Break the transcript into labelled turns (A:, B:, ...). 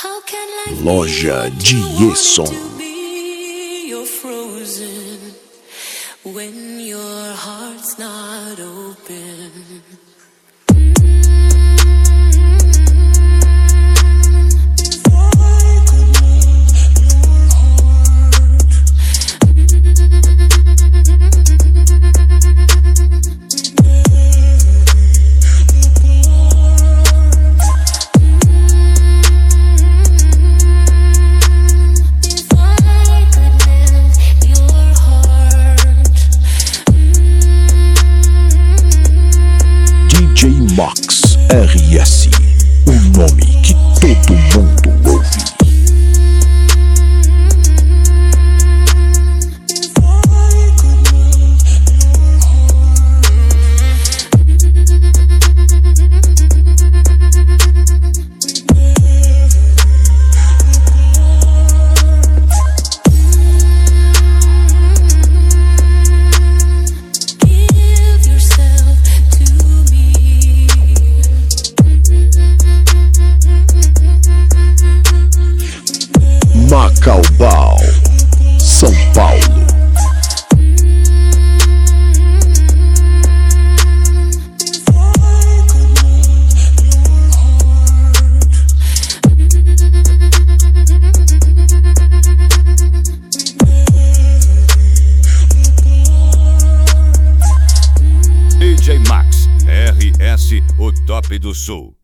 A: Loja de Som.
B: When your heart's not open.
A: Max RS, o nome que todo mundo ouve. Macaubal, São Paulo.
C: DJ Max RS, o top do sul.